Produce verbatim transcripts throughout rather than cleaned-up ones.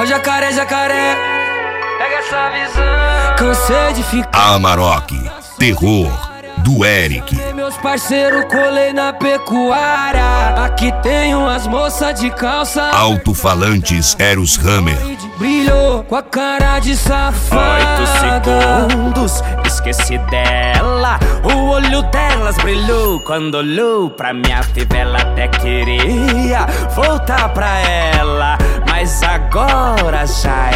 o jacaré, jacaré, pega essa visão. Cansei de ficar Amarok, terror do Eric. Meus parceiros, colei na pecuária. Aqui tem umas moças de calça. Alto-falantes Eros Hammer. Brilhou com a cara de safada. Oito segundos, esqueci dela. O olho delas brilhou quando olhou pra minha fivela. Até queria voltar pra ela, mas agora já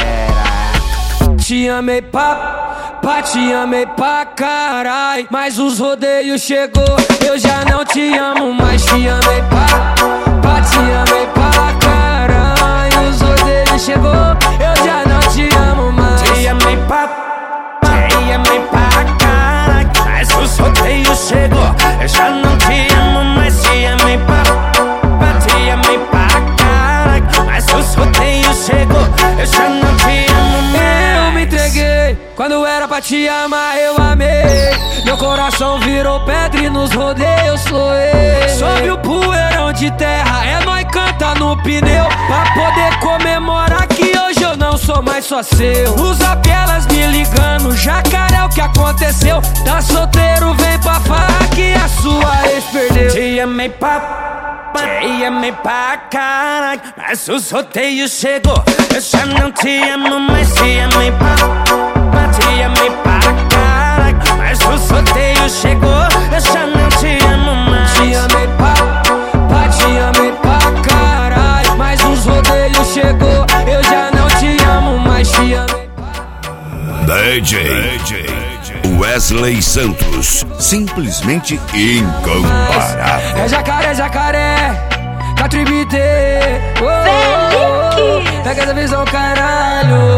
era. Te amei pra, pra te amei pra carai, mas os rodeios chegou, eu já não te amo mais. Te amei pra, pra te amei pra carai, os rodeios chegou, eu já não te amo mais. Te amei pra, te amei pra carai, mas os rodeios chegou, eu já não te amo mais. Te amei pra, pra te amei pra carai, mas os rodeios chegou, eu já não te amo mais. Quando era pra te amar eu amei. Meu coração virou pedra e nos rodeios soei. Sobe o poeirão de terra, é nóis canta no pneu, pra poder comemorar que hoje eu não sou mais só seu. Os apelas me ligando, jacaré, o que aconteceu? Tá solteiro, vem pra farra que a sua ex perdeu. Te amei pra, te amei pra caralho, mas os rodeios chegou, eu já não te amo mais. Te amei pra, te amei pra caralho, mas os rodeios chegou, eu já não te amo mais. Te amei pra, pra te amei pra caralho, mas os rodeios chegou, eu já não te amo mais. Te amei pra... D J Wesley Santos, simplesmente incomparável. É jacaré, jacaré, Catribite, oh, oh, oh, pega essa visão, caralho.